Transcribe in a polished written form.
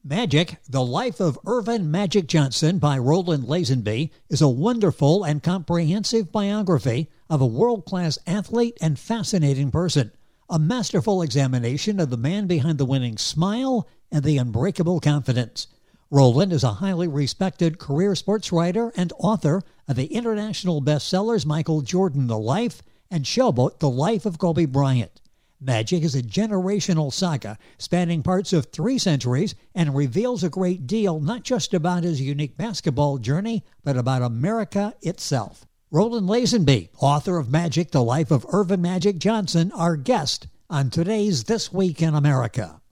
Magic, The Life of Earvin Magic Johnson by Roland Lazenby is a wonderful and comprehensive biography of a world-class athlete and fascinating person. A masterful examination of the man behind the winning smile and the unbreakable confidence. Roland is a highly respected career sports writer and author of the international bestsellers Michael Jordan, The Life, and Showboat, The Life of Kobe Bryant. Magic is a generational saga spanning parts of 3 centuries and reveals a great deal not just about his unique basketball journey, but about America itself. Roland Lazenby, author of Magic, The Life of Earvin Magic Johnson, our guest on today's This Week in America.